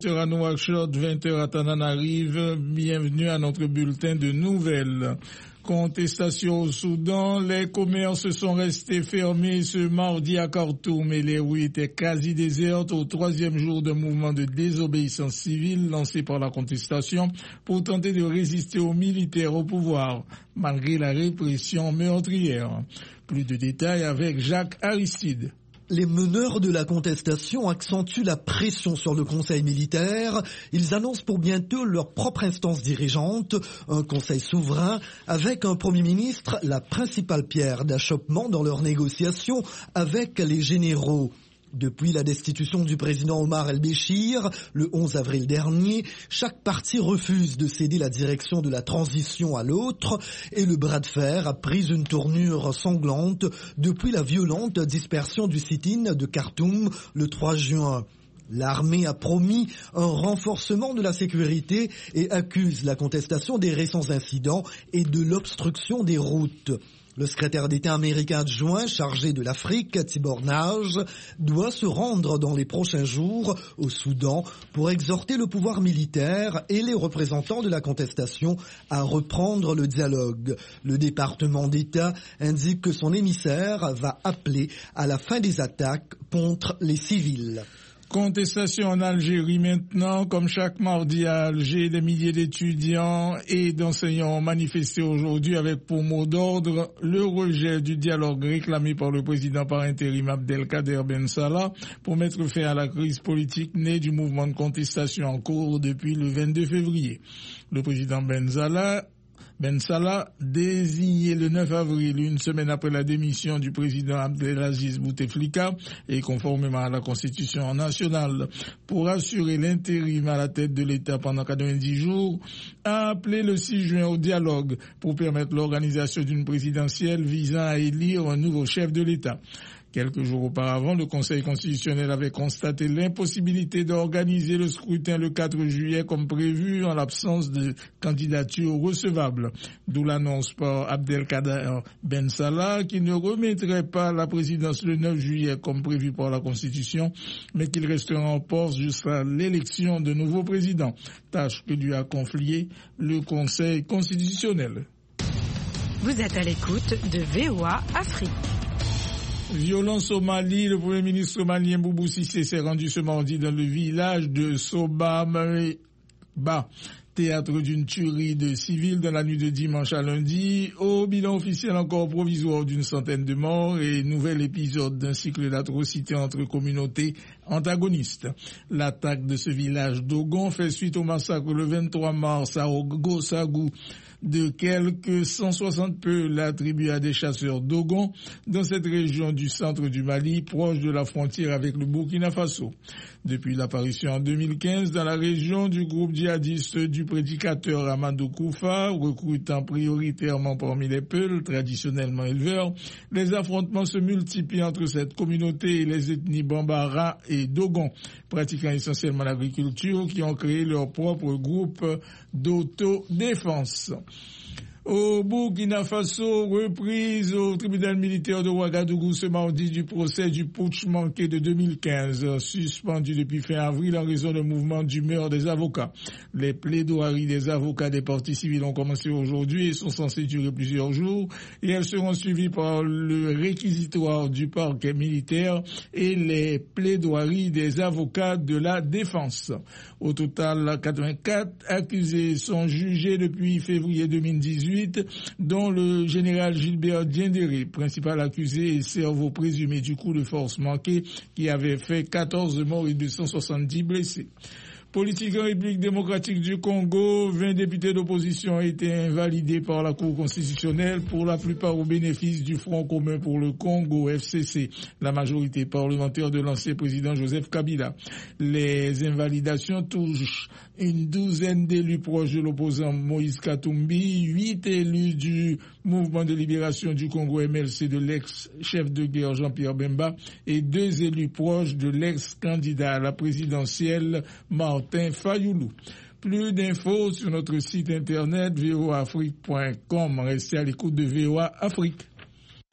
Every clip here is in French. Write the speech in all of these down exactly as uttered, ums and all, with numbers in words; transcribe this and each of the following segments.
À Nouakchott, vingt heures à Tananarive, bienvenue à notre bulletin de nouvelles. Contestation au Soudan, les commerces sont restés fermés ce mardi à Khartoum et les rues étaient quasi désertes au troisième jour d'un mouvement de désobéissance civile lancé par la contestation pour tenter de résister aux militaires au pouvoir, malgré la répression meurtrière. Plus de détails avec Jacques Aristide. Les meneurs de la contestation accentuent la pression sur le conseil militaire. Ils annoncent pour bientôt leur propre instance dirigeante, un conseil souverain, avec un premier ministre, la principale pierre d'achoppement dans leurs négociations avec les généraux. Depuis la destitution du président Omar el-Béchir, le onze avril dernier, chaque parti refuse de céder la direction de la transition à l'autre et le bras de fer a pris une tournure sanglante depuis la violente dispersion du sit-in de Khartoum le trois juin. L'armée a promis un renforcement de la sécurité et accuse la contestation des récents incidents et de l'obstruction des routes. Le secrétaire d'État américain adjoint chargé de l'Afrique, Tibor Nage, doit se rendre dans les prochains jours au Soudan pour exhorter le pouvoir militaire et les représentants de la contestation à reprendre le dialogue. Le département d'État indique que son émissaire va appeler à la fin des attaques contre les civils. Contestation en Algérie maintenant. Comme chaque mardi à Alger, des milliers d'étudiants et d'enseignants ont manifesté aujourd'hui avec pour mot d'ordre le rejet du dialogue réclamé par le président par intérim Abdelkader Ben Salah pour mettre fin à la crise politique née du mouvement de contestation en cours depuis le vingt-deux février. Le président Ben Salah Ben Salah, désigné le neuf avril, une semaine après la démission du président Abdelaziz Bouteflika et conformément à la Constitution nationale, pour assurer l'intérim à la tête de l'État pendant quatre-vingt-dix jours, a appelé le six juin au dialogue pour permettre l'organisation d'une présidentielle visant à élire un nouveau chef de l'État. Quelques jours auparavant, le Conseil constitutionnel avait constaté l'impossibilité d'organiser le scrutin le quatre juillet comme prévu en l'absence de candidature recevable. D'où l'annonce par Abdelkader Ben Salah qui ne remettrait pas la présidence le neuf juillet comme prévu par la Constitution, mais qu'il restera en poste jusqu'à l'élection de nouveau président, tâche que lui a confiée le Conseil constitutionnel. Vous êtes à l'écoute de V O A Afrique. Violence au Mali, le Premier ministre somalien Boubou Cissé s'est rendu ce mardi dans le village de Sobamba, théâtre d'une tuerie de civils dans la nuit de dimanche à lundi, au bilan officiel encore provisoire d'une centaine de morts et nouvel épisode d'un cycle d'atrocités entre communautés antagonistes. L'attaque de ce village d'Ogon fait suite au massacre le vingt-trois mars à Ogosagou de quelques cent soixante peuls attribués à des chasseurs d'Ogon dans cette région du centre du Mali, proche de la frontière avec le Burkina Faso. Depuis l'apparition en deux mille quinze dans la région du groupe djihadiste du prédicateur Amadou Koufa, recrutant prioritairement parmi les peuls traditionnellement éleveurs, les affrontements se multiplient entre cette communauté et les ethnies Bambara et Dogon, pratiquant essentiellement l'agriculture, qui ont créé leur propre groupe d'autodéfense. Au Burkina Faso, reprise au tribunal militaire de Ouagadougou ce mardi du procès du putsch manqué de deux mille quinze, suspendu depuis fin avril en raison d'un mouvement d'humeur des avocats. Les plaidoiries des avocats des parties civiles ont commencé aujourd'hui et sont censées durer plusieurs jours, et elles seront suivies par le réquisitoire du parquet militaire et les plaidoiries des avocats de la défense. Au total, quatre-vingt-quatre accusés sont jugés depuis février deux mille dix-huit, dont le général Gilbert Diendéré, principal accusé et cerveau présumé du coup de force manqué qui avait fait quatorze morts et deux cent soixante-dix blessés. Politique en République démocratique du Congo, vingt députés d'opposition ont été invalidés par la Cour constitutionnelle, pour la plupart au bénéfice du Front commun pour le Congo, F C C, la majorité parlementaire de l'ancien président Joseph Kabila. Les invalidations touchent une douzaine d'élus proches de l'opposant Moïse Katumbi, huit élus du Mouvement de libération du Congo M L C de l'ex-chef de guerre Jean-Pierre Bemba et deux élus proches de l'ex-candidat à la présidentielle Martin Fayoulou. Plus d'infos sur notre site internet v o a afrique point com. Restez à l'écoute de V O A Afrique.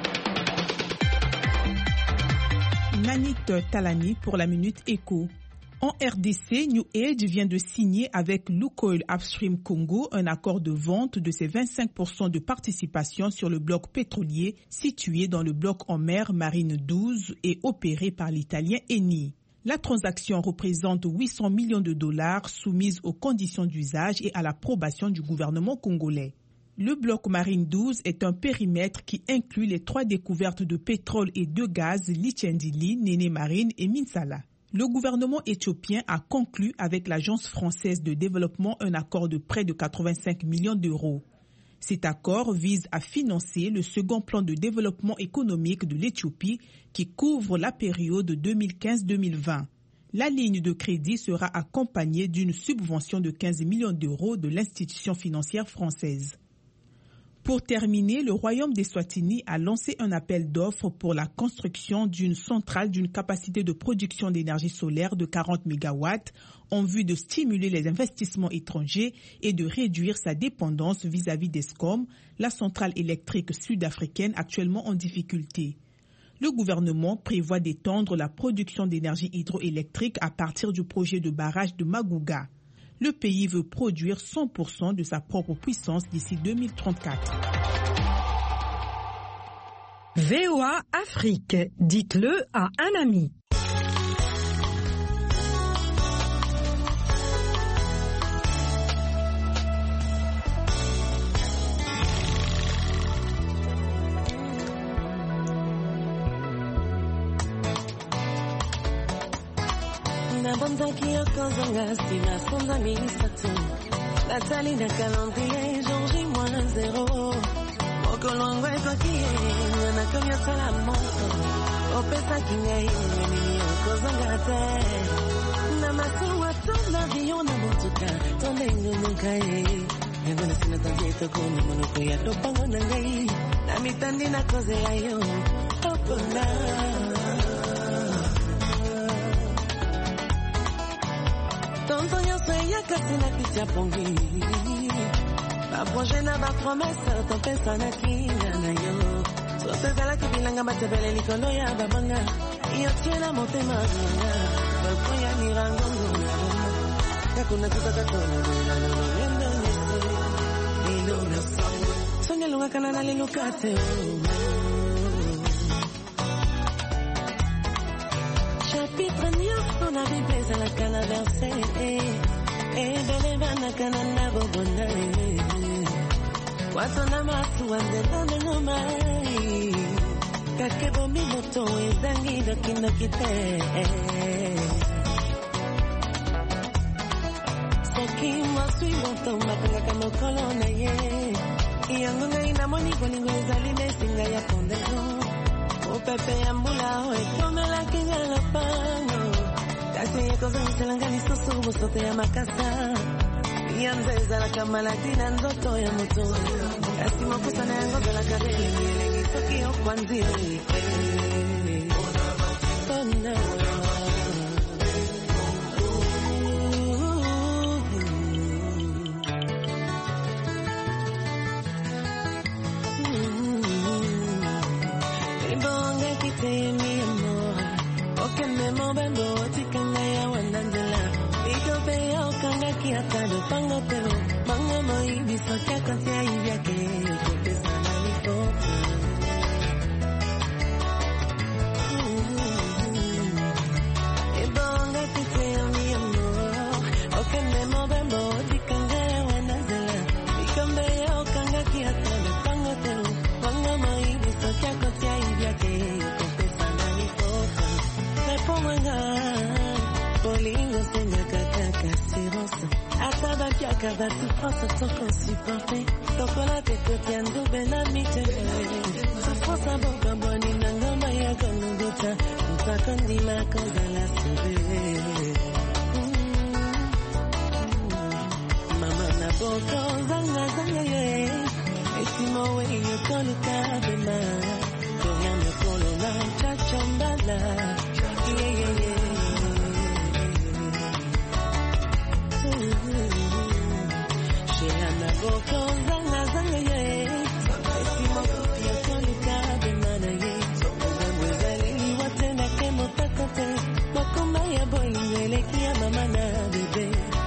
Nanit Talani pour la Minute Écho. En R D C, New Age vient de signer avec Lukoil Upstream Congo un accord de vente de ses vingt-cinq pour cent de participation sur le bloc pétrolier situé dans le bloc en mer Marine douze et opéré par l'italien Eni. La transaction représente huit cents millions de dollars soumises aux conditions d'usage et à l'approbation du gouvernement congolais. Le bloc Marine douze est un périmètre qui inclut les trois découvertes de pétrole et de gaz Litchendili, Néné Marine et Minsala. Le gouvernement éthiopien a conclu avec l'Agence française de développement un accord de près de quatre-vingt-cinq millions d'euros. Cet accord vise à financer le second plan de développement économique de l'Éthiopie qui couvre la période deux mille quinze à deux mille vingt. La ligne de crédit sera accompagnée d'une subvention de quinze millions d'euros de l'institution financière française. Pour terminer, le Royaume d'Eswatini a lancé un appel d'offres pour la construction d'une centrale d'une capacité de production d'énergie solaire de quarante mégawatts en vue de stimuler les investissements étrangers et de réduire sa dépendance vis-à-vis d'Eskom, la centrale électrique sud-africaine actuellement en difficulté. Le gouvernement prévoit d'étendre la production d'énergie hydroélectrique à partir du projet de barrage de Magouga. Le pays veut produire cent pour cent de sa propre puissance d'ici deux mille trente-quatre. V O A Afrique, dites-le à un ami. Nabandaki okozanga sima sonda misatu Nathalie na calendrier Georgie moins zéro Okolongo ekokie Nana kamya salamonko Opesa kingai Nini okozanga te Namasu watu na vion na mutuka Tondengu nukai Yangona sina tanzito kuni Manuko ya topango nangai Namitandi na koze ayo Opona Tonton yo soy ya kasi na picha pongi Ba projet na ba promesse Ton pesa na kinga na yo So se zala kibilanga matebele likolo ya babanga Iyo tiena motema zanga Balko ya nirangongo Kakuna tutata tono Nuna nuna nendo nese Nino nese Sonya lunga kanana lilukate Chapitre neuf, on a vibré à la canne versée. Et belle vana canana bobona. Watona masu ande done no mai. Kake bombi moto e dangi do kino kite. Soki masui moto makanga kamo kolona ye. Yangunga inamoni boningo ezali mesinga ya pondego. O pepe ambula o etome la kinga la pango Kasi yako zangi selangani susu Musote ya makasa Yanzeza la kamala dina ndoto ya mutu Kasi mafusa na yango de la kabeli Yelengi soki o kwanzi Ona mi amor, o que me moven boticanga ya wanandela. Iko pe ya okanga kiata do pango pero manga moi biso kya kantia ivya ke yo pesa na liko. E bonga kite mi amor, o que me moven boticanga ya wanandela. Iko pe ya okanga kiata do pango pero manga moi biso kya kantia ivya ke yo. Bolingo senga kaka assurance Ataba kiaka va souffrance sans qu'on supporte Tokola te kotiando benamite Souffrance boka boni nangamba ya konugota Mpakandi makonda la sebe Mama na boko zanga zanga ye Esimo we yo kolu kabema Koya me kolo na chachambala Yeah yeah yeah She had na go